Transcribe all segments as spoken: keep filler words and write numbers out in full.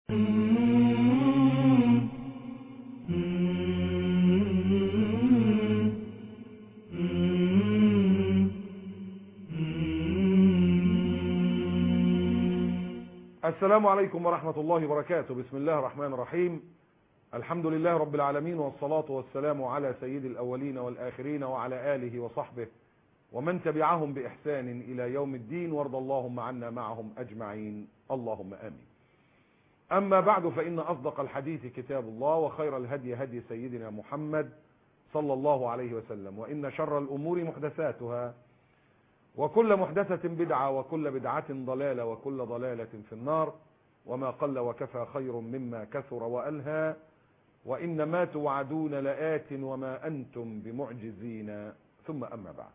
السلام عليكم ورحمة الله وبركاته. بسم الله الرحمن الرحيم. الحمد لله رب العالمين، والصلاة والسلام على سيد الأولين والآخرين وعلى آله وصحبه ومن تبعهم بإحسان إلى يوم الدين، وارض اللهم عنا معهم أجمعين، اللهم آمين. أما بعد، فإن أصدق الحديث كتاب الله، وخير الهدي هدي سيدنا محمد صلى الله عليه وسلم، وإن شر الأمور محدثاتها، وكل محدثة بدعة، وكل بدعة ضلالة، وكل ضلالة في النار. وما قل وكفى خير مما كثر وألهى، وإنما توعدون لآت وما أنتم بمعجزين. ثم أما بعد،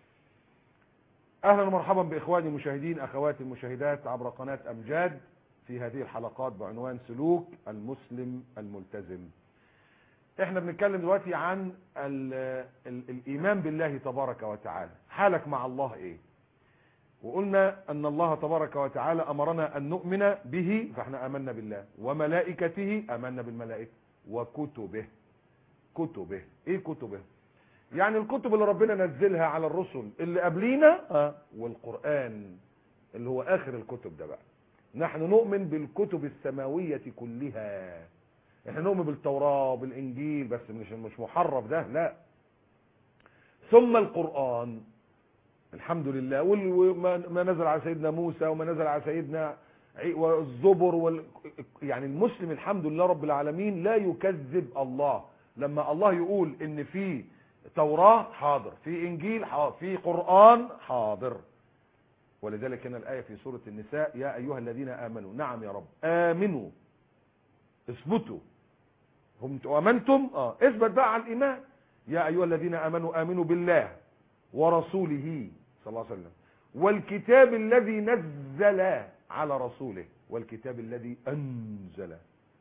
أهلا ومرحبا بإخواني المشاهدين، أخواتي المشاهدات عبر قناة أمجاد، في هذه الحلقات بعنوان سلوك المسلم الملتزم. احنا بنتكلم دلوقتي عن ال ال الإيمان بالله تبارك وتعالى. حالك مع الله ايه؟ وقلنا ان الله تبارك وتعالى امرنا ان نؤمن به، فاحنا امنا بالله، وملائكته، امنا بالملائكة، وكتبه. كتبه ايه كتبه؟ يعني الكتب اللي ربنا نزلها على الرسل اللي قبلينا، اه والقرآن اللي هو اخر الكتب ده بقى. نحن نؤمن بالكتب السماوية كلها. احنا نؤمن بالتوراة بالانجيل، بس مش مش محرف ده، لا. ثم القرآن الحمد لله، وما نزل على سيدنا موسى، وما نزل على سيدنا والزبر وال... يعني المسلم الحمد لله رب العالمين لا يكذب الله. لما الله يقول ان في توراة، حاضر. في انجيل، حاضر. في قرآن، حاضر. ولذلك هنا الآية في سورة النساء: يا ايها الذين امنوا. نعم يا رب، امنوا، اثبتوا. هم امنتم، اه اثبت بقى على الايمان. يا ايها الذين امنوا امنوا بالله ورسوله صلى الله عليه وسلم، والكتاب الذي نزل على رسوله، والكتاب الذي انزل.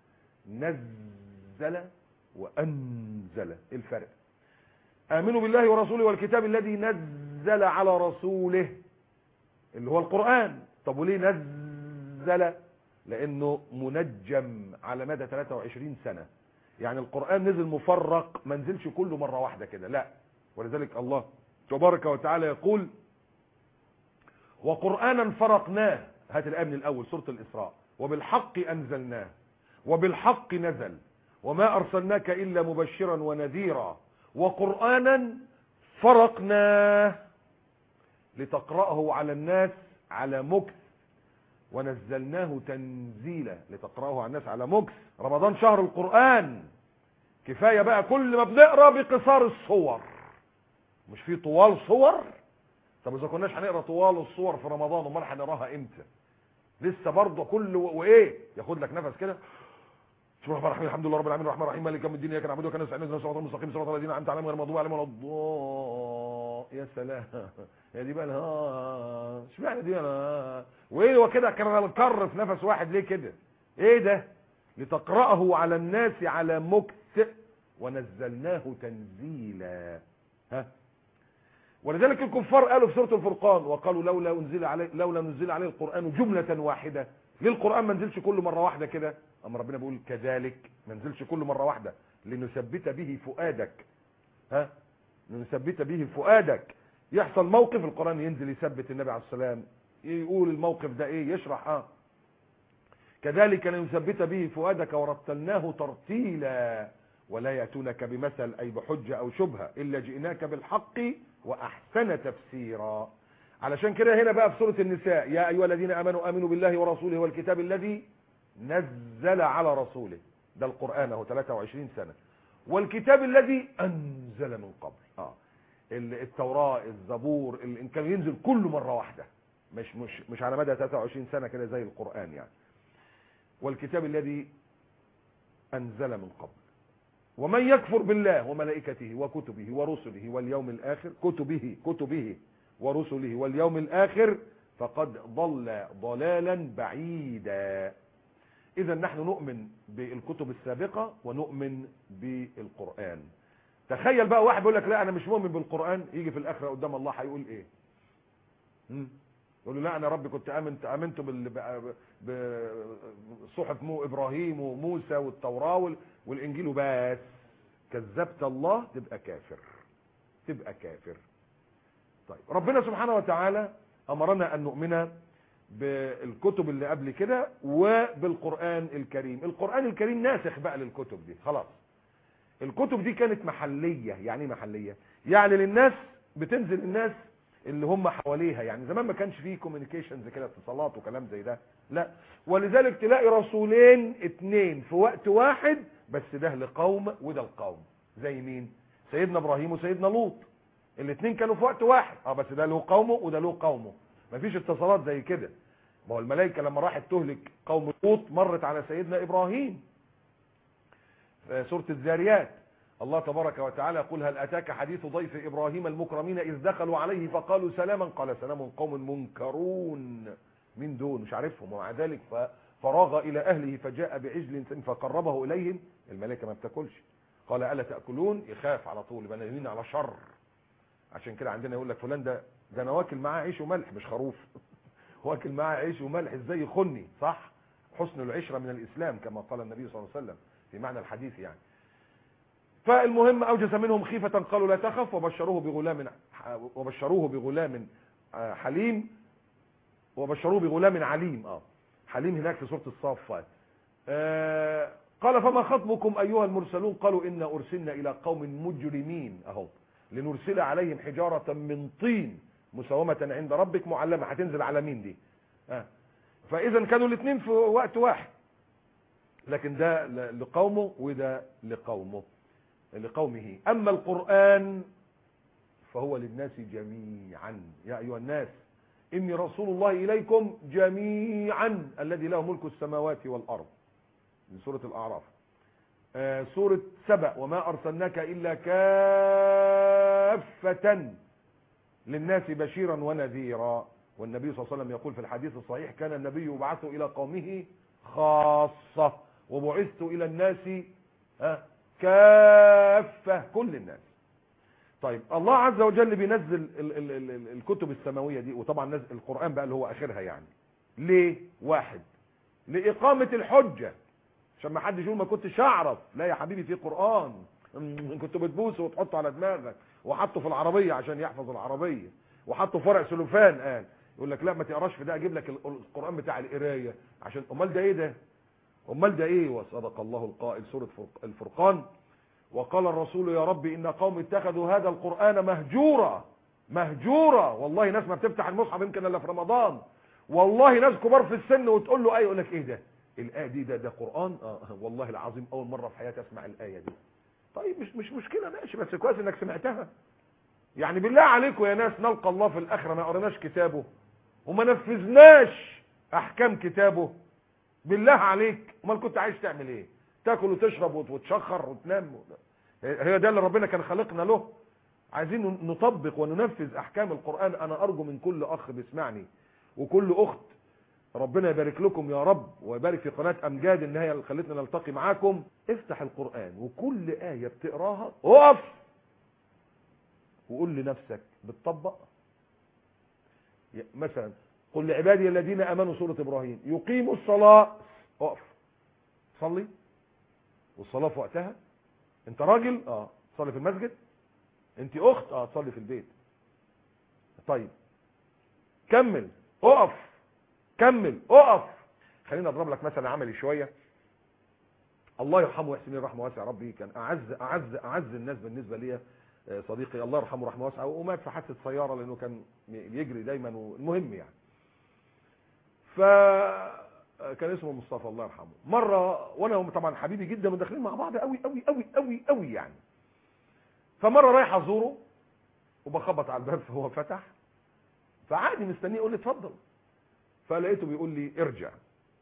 نزل وانزل، ايه الفرق؟ امنوا بالله ورسوله والكتاب الذي نزل على رسوله اللي هو القرآن. طب وليه نزل؟ لانه منجم على مدى ثلاثة وعشرين سنة. يعني القرآن نزل مفرق، ما نزلش كله مرة واحدة كده، لا. ولذلك الله تبارك وتعالى يقول: وقرآنا فرقناه. هات الآية من الأول، سورة الإسراء: وبالحق أنزلناه وبالحق نزل وما أرسلناك إلا مبشرا ونذيرا وقرآنا فرقناه لتقرأه على الناس على مكث ونزلناه تنزيلا. لتقرأه على الناس على مكث. رمضان شهر القرآن، كفاية بقى كل ما بنقرأ بقصار الصور، مش في طوال صور. طب اذا كناش هنقرا طوال الصور في رمضان، امال هنقراها امتى؟ لسه برضه كل وايه ياخد لك نفس كده. بسم الله الرحمن الرحيم، الحمد لله رب العالمين الرحمن الرحيم مالك يوم الدين اياك نعبد واياك نستعين اهدنا الصراط المستقيم صراط الذين انعمت عليهم غير المغضوب عليهم ولا الضالين. يا سلام، يا دي بقى ها اشمعنى دي انا وايه هو كده كان الكر في نفس واحد ليه كده؟ ايه ده؟ لتقرأه على الناس على مكث ونزلناه تنزيلا. ها، ولذلك الكفار قالوا في سورة الفرقان: وقالوا لولا انزل عليه لولا نزل عليه القرآن جملة واحدة. ليه القرآن ما نزلش كل مرة واحدة كده؟ اما ربنا بيقول كذلك، ما نزلش كل مرة واحدة لنثبت به فؤادك. ها، لنثبت به فؤادك. يحصل موقف القرآن ينزل يثبت النبي عليه السلام، يقول الموقف ده ايه، يشرح. اه كذلك لنثبت به فؤادك ورتلناه ترتيلا ولا يأتونك بمثل، أي بحجة أو شبهة، إلا جئناك بالحق وأحسن تفسيرا. علشان كده هنا بقى في سورة النساء: يا أيها الذين آمنوا آمنوا بالله ورسوله والكتاب الذي نزل على رسوله. ده القرآن اهو ثلاثة وعشرين سنة. والكتاب الذي أنزل من قبل. آه. التوراة، الزبور، إن كان ينزل كل مرة واحدة، مش مش مش على مدى ثلاثة وعشرين سنة كده زي القرآن يعني. والكتاب الذي أنزل من قبل. ومن يكفر بالله وملائكته وكتبه ورسله واليوم الآخر، كتبه كتبه ورسله واليوم الآخر، فقد ضل ضلالا بعيدا. إذا نحن نؤمن بالكتب السابقة ونؤمن بالقرآن. تخيل بقى واحد بيقول لك لا أنا مش مؤمن بالقرآن، يجي في الآخرة قدام الله هيقول إيه؟ يقول له لا انا ربي كنت امنت امنت بصحف مو ابراهيم وموسى والتوراه والانجيل وبس، كذبت الله تبقى كافر، تبقى كافر. طيب ربنا سبحانه وتعالى امرنا ان نؤمن بالكتب اللي قبل كده وبالقرآن الكريم. القرآن الكريم ناسخ بقى للكتب دي خلاص. الكتب دي كانت محلية. يعني ايه محلية؟ يعني للناس، بتنزل الناس اللي هم حواليها. يعني زمان ما كانش فيه كوميونيكيشنز كده، اتصالات وكلام زي ده، لا. ولذلك تلاقي رسولين اتنين في وقت واحد، بس ده لقوم وده لقوم. زي مين؟ سيدنا ابراهيم وسيدنا لوط، الاتنين كانوا في وقت واحد، اه بس ده له قومه وده له قومه. مفيش اتصالات زي كده. ما هو الملائكه لما راحت تهلك قوم لوط مرت على سيدنا ابراهيم. في سوره الذاريات الله تبارك وتعالى يقول: هل اتاك حديث ضيف ابراهيم المكرمين اذ دخلوا عليه فقالوا سلاما قال سلام قوم منكرون. مين دول؟ مش عارفهم. ومع ذلك فراغ الى اهله فجاء بعجل فقربه اليهم. الملائكه ما بتاكلش. قال الا تاكلون؟ يخاف على طول، يبقى ناويين على شر. عشان كده عندنا يقول لك فلان ده ده انا واكل معاه عيش وملح مش خروف. واكل معاه عيش وملح ازاي يخني؟ صح؟ حسن العشره من الاسلام كما قال النبي صلى الله عليه وسلم في معنى الحديث يعني. فالمهم اوجس منهم خيفه قالوا لا تخف وبشروه بغلام وبشروه بغلام حليم وبشروه بغلام عليم. اه حليم هناك في سوره الصافات. آه قال فما خطبكم ايها المرسلون قالوا انا ارسلنا الى قوم مجرمين اهو لنرسل عليهم حجاره من طين مسومه عند ربك معلمه. هتنزل على مين دي؟ آه. فاذا كانوا الاثنين في وقت واحد، لكن ده لقومه وده لقومه لقومه. اما القرآن فهو للناس جميعا. يا ايها الناس اني رسول الله اليكم جميعا الذي له ملك السماوات والارض. من سورة الاعراف. آه سورة سبأ: وما ارسلناك الا كافة للناس بشيرا ونذيرا. والنبي صلى الله عليه وسلم يقول في الحديث الصحيح: كان النبي يبعث الى قومه خاصة وبعثت الى الناس آه كافة، كل الناس. طيب الله عز وجل بينزل ال ال ال ال الكتب السماوية دي، وطبعا نزل القرآن بقى اللي هو اخرها يعني. ليه؟ واحد، لإقامة الحجة، عشان ما حدش يقول ما كنتش اعرف. لا يا حبيبي، في قرآن كنت بتبوسه وتحطه على دماغك، وحطه في العربية عشان يحفظ العربية، وحطه في ورق سلوفان. قال يقول لك لا ما تقراش في ده، اجيب لك القرآن بتاع القراية عشان امال ده ايه ده؟ امال ده ايه؟ وصدق الله القائل سورة الفرقان: وقال الرسول يا رب ان قوم اتخذوا هذا القرآن مهجورا. مهجورا والله. ناس ما بتفتح المصحف يمكن الا في رمضان، والله ناس كبار في السن وتقول له ايه يقول لك ايه ده؟ الايه دي ده ده قرآن؟ اه والله العظيم اول مرة في حياتي اسمع الايه دي. طيب مش مش مشكلة، ماشي، بس كويس انك سمعتها. يعني بالله عليكم يا ناس، نلقى الله في الاخره ما قريناش كتابه وما نفذناش احكام كتابه؟ بالله عليك، امال كنت عايز تعمل ايه؟ تاكل وتشرب وتشخر وتنام؟ هي ده اللي ربنا كان خلقنا له؟ عايزين نطبق وننفذ احكام القرآن. انا ارجو من كل اخ بيسمعني وكل اخت، ربنا يبارك لكم يا رب ويبارك في قناة امجاد ان هي اللي خلتنا نلتقي معاكم. افتح القرآن وكل آية بتقراها اقف وقول لنفسك بتطبق. مثلا قل لعبادي الذين امنوا سورة ابراهيم يقيموا الصلاة، اقف صلي، والصلاة في وقتها. انت راجل اه صلي في المسجد، انت اخت اه تصلي في البيت. طيب كمل، اقف، كمل، اقف. خلينا اضرب لك مثلا عملي شويه. الله يرحمه ويحسن رحمه واسعه، ربي كان اعز اعز اعز الناس بالنسبه لي صديقي الله يرحمه رحمه واسعه، ومات في حادثه سياره لانه كان بيجري دايما. المهم يعني، ف كان اسمه مصطفى الله يرحمه. مره وانا طبعا حبيبي جدا وداخلين مع بعض قوي قوي قوي قوي قوي يعني، فمره رايح ازوره وبخبط على الباب فهو فتح، فعادي مستنيه يقول لي اتفضل، فلقيته بيقول لي ارجع.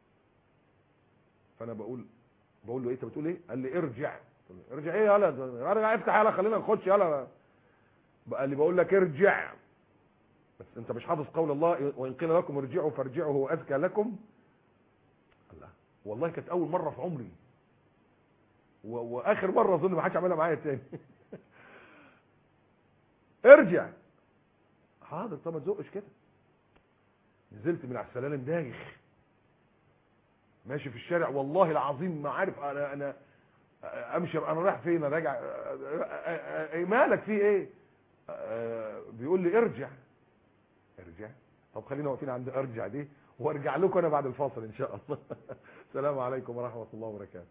فانا بقول بقول له ايه انت بتقول ايه؟ قال لي ارجع. ارجع ايه؟ يلا ارجع افتح، يلا خلينا نخش، يلا. قال لي بقول لك ارجع، بس انت مش حافظ قول الله وان قيل لكم ارجعوا فارجعوا هو اذكى لكم. الله، والله كانت اول مره في عمري و... واخر مره اظن ما حدش عملها معايا تاني. ارجع. حاضر، طب ما تزقش كده. نزلت من على السلالم دايخ، ماشي في الشارع والله العظيم ما عارف انا انا امشي انا رايح فين، انا راجع، مالك في ايه؟ بيقول لي ارجع. ارجع؟ طب خلينا واقفين عند ارجع دي وارجع لكم انا بعد الفاصل ان شاء الله. السلام عليكم ورحمه الله وبركاته.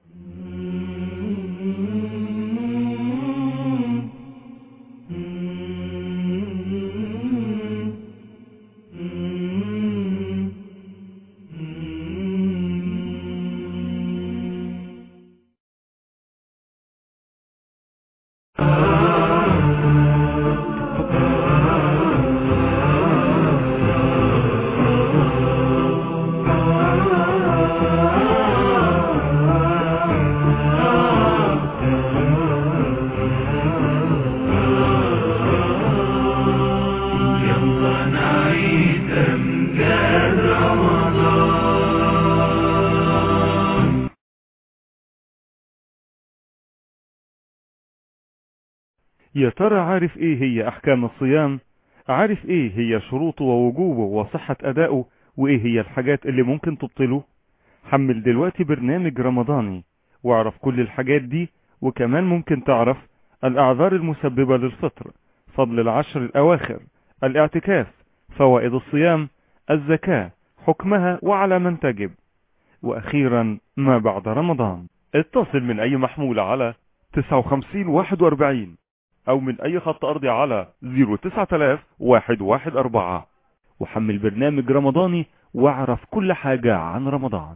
يا ترى عارف ايه هي احكام الصيام؟ عارف ايه هي شروطه ووجوبه وصحة ادائه؟ وايه هي الحاجات اللي ممكن تبطله؟ حمل دلوقتي برنامج رمضاني واعرف كل الحاجات دي، وكمان ممكن تعرف الاعذار المسببة للفطر، فضل العشر الاواخر، الاعتكاف، فوائد الصيام، الزكاة، حكمها وعلى من تجب، واخيرا ما بعد رمضان. اتصل من اي محمول على تسعة وخمسين واحد واربعين او من اي خط ارضي على صفر تسعة آلاف واحد واحد أربعة، وحمل برنامج رمضاني واعرف كل حاجة عن رمضان.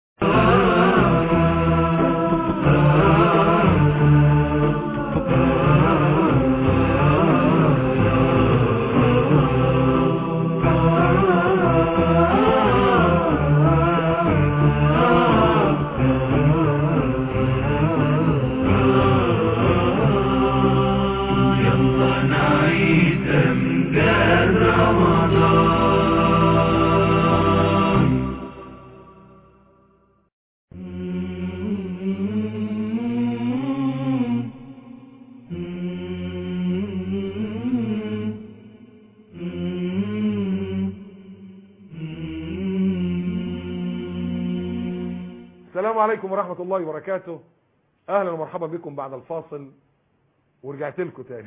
السلام عليكم ورحمة الله وبركاته. اهلا ومرحبا بكم بعد الفاصل، ورجعت لكم تاني.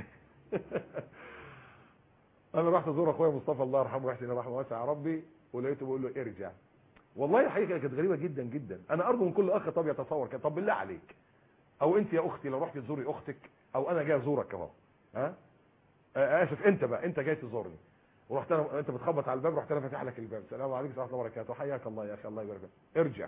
انا رحت ازور اخويا مصطفى الله يرحمه ويحسن رحمه واسع يا ربي، ولقيته بقول له ارجع. والله حقيقة كانت غريبة جدا جدا. انا ارجو من كل اخ طب يتصور كده، طب بالله عليك او انت يا اختي لو رحت تزوري اختك او انا جاي ازورك اهو، ها اسف انت بقى انت جاي تزورني ورحت انا انت بتخبط على الباب، رحت انا فاتح لك الباب، السلام عليكم ورحمه الله وبركاته، حياك الله يا اخي الله يبارك فيك، ارجع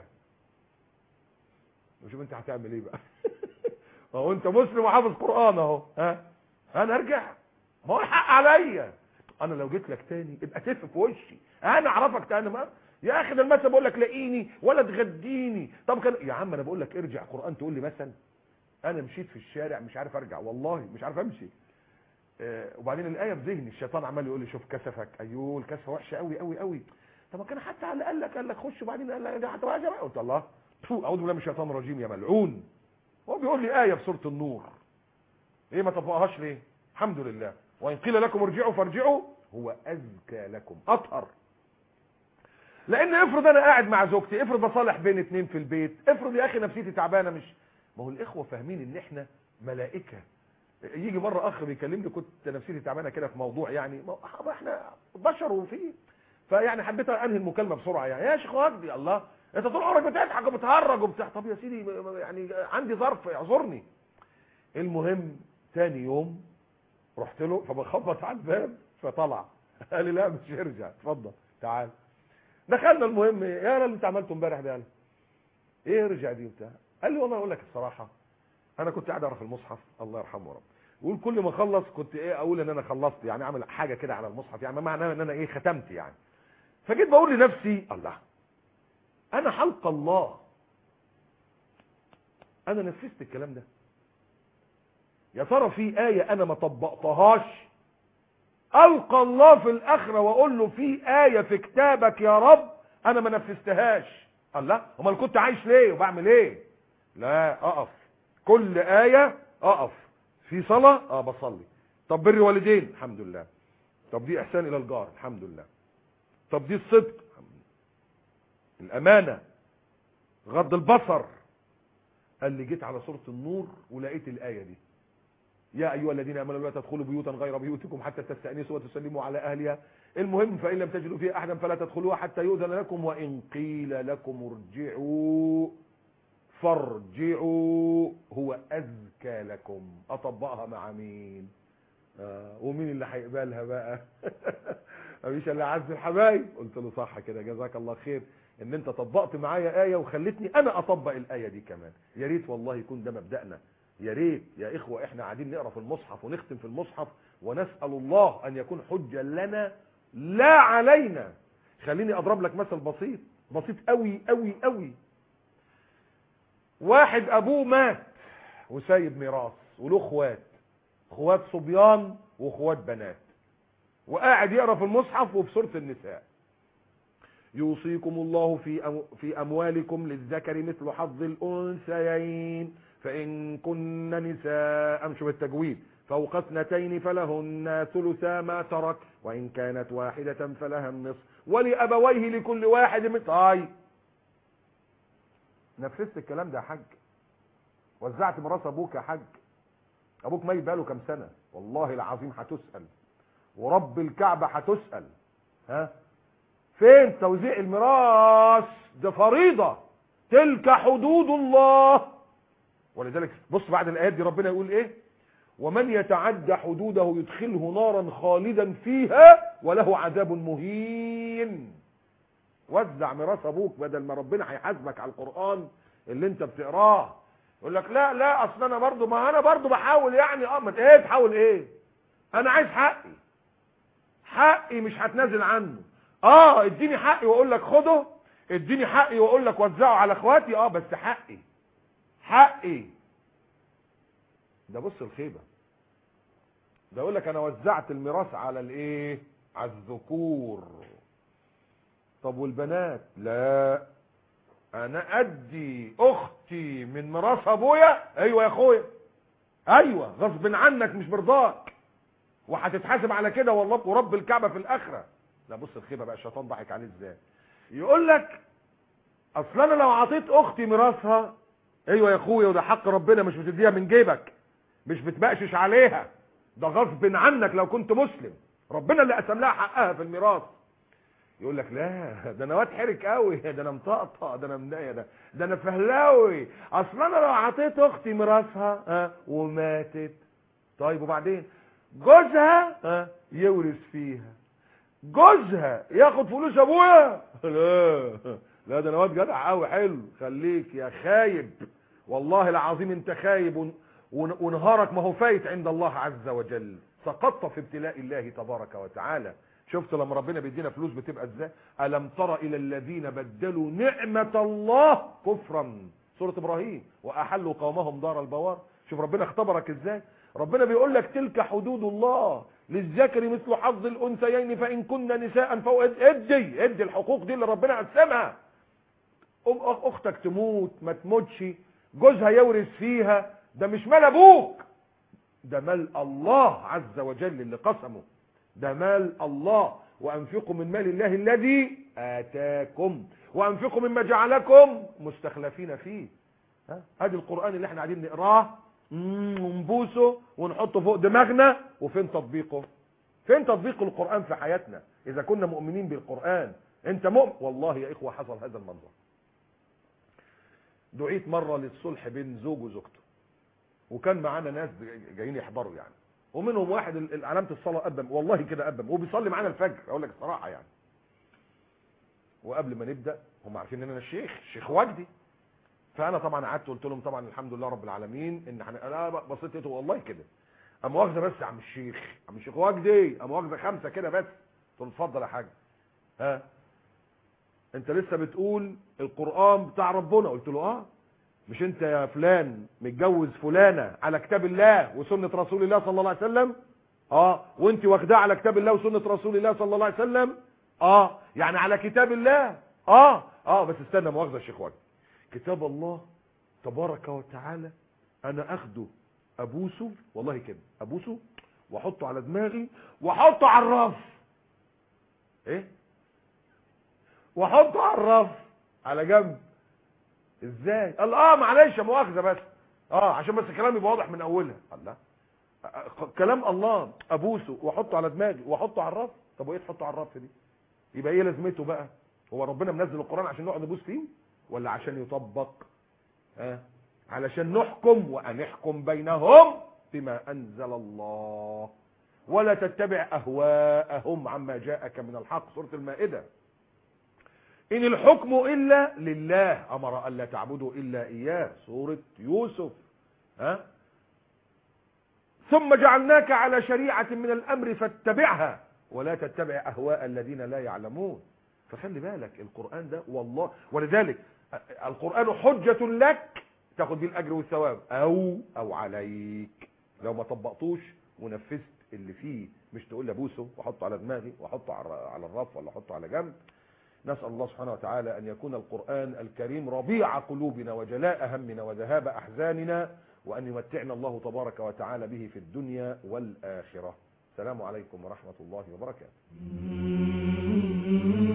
وشوف انت هتعمل ايه بقى. اهو انت مسلم وحافظ قران اهو، ها انا ارجع؟ ما هو الحق عليا. انا لو جيت لك تاني ابقى تف في وشي، انا اعرفك تاني ما يا اخي ده المثل بقول لك لاقيني ولا تغديني. طب كان يا عم انا بقول لك ارجع قران تقول لي مثلا انا مشيت في الشارع مش عارف ارجع، والله مش عارف امشي. آه وبعدين الايه في ذهني الشيطان عمال يقول لي شوف كسفك، ايوه الكسفه وحشه قوي قوي قوي. طب ما كان حتى على قال لك قال لك خش، وبعدين قال لك حتى بقى جماعه، قلت الله اعوذ بالله من الشيطان الرجيم يا ملعون. هو بيقول لي ايه في سوره النور، ايه ما طبقهاش ليه؟ الحمد لله، وان قيل لكم ارجعوا فارجعوا هو ازكى لكم، اطهر. لان افرض انا قاعد مع زوجتي، افرض بصالح بين اتنين في البيت، افرض يا اخي نفسيتي تعبانه، مش ما هو الاخوه فاهمين ان احنا ملائكه. يجي مره اخ بيكلمني كنت نفسيتي تعبانه كده في موضوع، يعني ما احنا بشر وفيه، فيعني حبيت انهي المكالمه بسرعه، يعني يا شيخ وجدي الله انت طول عمرك بتضحك وبتهرج وبتاع، طب يا سيدي يعني عندي ظرف اعذرني. المهم ثاني يوم رحت له فبخبط على الباب فطلع قال لي لا مش هرجع اتفضل تعال. دخلنا، المهم يا اللي انت عملته امبارح ده، قال ايه ارجع دي وبتاع. قال لي والله اقول لك الصراحه انا كنت قاعد اقرا في المصحف الله يرحمه رب، يقول كل ما اخلص كنت ايه اقول ان انا خلصت، يعني اعمل حاجه كده على المصحف، يعني ما معناه ان انا ايه ختمت يعني. فجيت بقول لنفسي الله انا حلق الله، انا نفذت الكلام ده، يا ترى في ايه انا ما طبقتهاش القى الله في الاخره واقول له في ايه في كتابك يا رب انا ما نفذتهاش؟ الله امال كنت عايش ليه وبعمل ايه؟ لا اقف كل ايه اقف. في صلاه اه بصلي، طب بر والدين الحمد لله، طب دي احسان الى الجار الحمد لله، طب دي الصدق، الامانة، غض البصر. قال لي جيت على سورة النور ولقيت الآية دي: يا أيها الذين آمنوا لا تدخلوا بيوتا غير بيوتكم حتى تستأنسوا وتسلموا على أهلها. المهم فإن لم تجدوا فيها أحدا فلا تدخلوها حتى يؤذن لكم وإن قيل لكم ارجعوا فارجعوا هو أزكى لكم. أطبقها مع مين؟ آه ومين اللي هيقبلها بقى؟ مفيش الا عز الحبايب. قلت له صح كده، جزاك الله خير ان انت طبقت معايا آية وخلتني انا اطبق الآية دي كمان. يا ريت والله يكون ده مبدأنا. يا ريت يا اخوة احنا قاعدين نقرا في المصحف ونختم في المصحف ونسأل الله ان يكون حجة لنا لا علينا. خليني اضرب لك مثل بسيط بسيط قوي قوي قوي. واحد ابوه مات وسايب ميراث وله اخوات، اخوات صبيان واخوات بنات، وقاعد يقرا في المصحف وفي سورة النساء: يوصيكم الله في أمو في اموالكم للذكر مثل حظ الانثيين فان كن نساء، امشوا بالتجويد، فوق اثنتين فلهن ثلثا ما ترك وان كانت واحدة فلها النصف ولابويه لكل واحد من. طيب نفذت الكلام ده يا حاج؟ وزعت ميراث ابوك يا حاج؟ ابوك ميت بقاله كام سنة؟ والله العظيم هتسأل ورب الكعبة هتسأل. ها فين توزيع الميراث؟ ده فريضة، تلك حدود الله. ولذلك بص بعد الآيات دي ربنا يقول ايه: ومن يتعدى حدوده يدخله نارا خالدا فيها وله عذاب مهين. وزع ميراث ابوك بدل ما ربنا هيحاسبك على القرآن اللي انت بتقراه. يقول لك لا لا اصل انا برضو، ما انا برضو بحاول يعني. اه ما ايه تحاول ايه؟ انا عايز حقي، حقي مش هتنازل عنه. اه اديني حقي واقول لك خده، اديني حقي واقول لك وزعه على اخواتي، اه بس حقي حقي. ده بص الخيبة، ده يقول لك انا وزعت الميراث على الايه؟ على الذكور. طب والبنات؟ لا انا ادي اختي من ميراث ابويا. ايوه يا اخويا، ايوه غصب عنك مش برضاك، وهتتحاسب على كده والله ورب الكعبة في الاخرة. لا بص الخيبة بقى، الشيطان ضحك عليه ازاي. يقول لك اصل انا لو عطيت اختي ميراثها، ايوه يا اخويا وده حق ربنا، مش بتديها من جيبك، مش بتبقشش عليها، ده غصب عنك لو كنت مسلم، ربنا اللي قسم لها حقها في الميراث. يقول لك لا ده انا واد حرك قوي، ده انا مطقطق، ده انا منايه، ده ده انا فهلاوي، اصل انا لو عطيت اختي ميراثها ها وماتت، طيب وبعدين جوزها ها يورث فيها، جوزها ياخد فلوس ابويا؟ لا لا ده انا واد جدع قوي حلو. خليك يا خايب، والله العظيم انت خايب ونهارك ما هو فايت عند الله عز وجل. سقطت في ابتلاء الله تبارك وتعالى. شفت لما ربنا بيدينا فلوس بتبقى ازاي؟ ألم تر إلى الذين بدلوا نعمة الله كفرا، سورة إبراهيم، وأحلوا قومهم دار البوار. شوف ربنا اختبرك ازاي. ربنا بيقول لك تلك حدود الله للذكر مثل حظ الأنثيين فإن كن نساء فهو ادي ادي الحقوق دي اللي ربنا قسمها. أختك تموت ما تموتش، جوزها يورث فيها، ده مش مال أبوك، ده مال الله عز وجل اللي قسمه، ده مال الله. وأنفقوا من مال الله الذي آتاكم وأنفقوا مما جعلكم مستخلفين فيه. ها ادي القرآن اللي احنا قاعدين نقراه ونبوسه ونحطه فوق دماغنا، وفين تطبيقه؟ فين تطبيق القرآن في حياتنا إذا كنا مؤمنين بالقرآن؟ أنت مؤمن؟ والله يا إخوة حصل هذا المنظر. دعيت مرة للصلح بين زوج وزوجته، وكان معانا ناس جايين يحضروا يعني، ومنهم واحد علامة الصلاة قدم، والله كده قدم وبيصلي معانا الفجر، اقول لك الصراحة يعني. وقبل ما نبدأ هم عارفين ان انا الشيخ الشيخ وجدي، فانا طبعا قعدت قلت لهم طبعا الحمد لله رب العالمين ان احنا، انا بصيت لقيته والله كده اما واخده بس يا عم الشيخ، عم الشيخ وجدي اما واخده خمسة كده بس. قلت له اتفضل يا حاج، ها انت لسه بتقول القرآن بتاع ربنا؟ قلت له اه. مش انت يا فلان متجوز فلانة على كتاب الله وسنة رسول الله صلى الله عليه وسلم؟ اه. وانت واخداه على كتاب الله وسنة رسول الله صلى الله عليه وسلم؟ اه. يعني على كتاب الله؟ اه اه. بس استنى مؤاخذة يا شيخ وجدي، كتاب الله تبارك وتعالى انا اخده ابوسه، والله كده ابوسه واحطه على دماغي واحطه على الرف. ايه واحطه على الرف على جنب. ازاي؟ قال اه معلش مؤاخذه بس اه عشان بس الكلام يبقى واضح من اولها. الله، كلام الله ابوسه واحطه على دماغي واحطه على الرف. طب وايه تحطه على الرف دي؟ يبقى ايه لازمته بقى؟ هو ربنا منزل القرآن عشان نقعد نبوس فيه ولا عشان يطبق؟ ها؟ علشان نحكم، وان احكم بينهم بما انزل الله ولا تتبع اهواءهم عما جاءك من الحق. سورة المائدة. ان الحكم الا لله امر الا تعبدوا الا اياه. سورة يوسف. ها؟ ثم جعلناك على شريعة من الامر فاتبعها ولا تتبع اهواء الذين لا يعلمون. فخلي بالك القرآن ده والله، ولذلك القرآن حجة لك تاخد بيه الاجر والثواب او او عليك لو ما طبقتوش ونفذت اللي فيه. مش تقول لي ابوسه واحطه على دماغي واحطه على الرف ولا احطه على جنب. نسأل الله سبحانه وتعالى ان يكون القرآن الكريم ربيع قلوبنا وجلاء همنا وذهاب احزاننا، وان يمتعنا الله تبارك وتعالى به في الدنيا والآخرة. السلام عليكم ورحمة الله وبركاته.